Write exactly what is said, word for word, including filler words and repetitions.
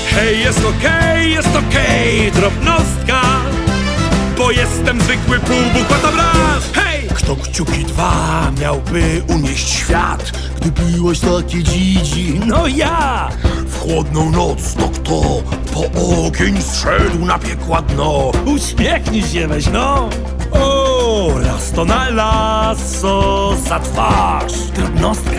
Hej, jest okej, jest okej, drobnostka, bo jestem zwykły półbóg, oto raz. Hej! Kto kciuki dwa miałby unieść świat, gdy piłeś takie dzidzi? No ja! W chłodną noc to kto po ogień zszedł na piekła dno? Uśmiechnij się weź, no! O, raz to na lasso za twarz, drobnostka.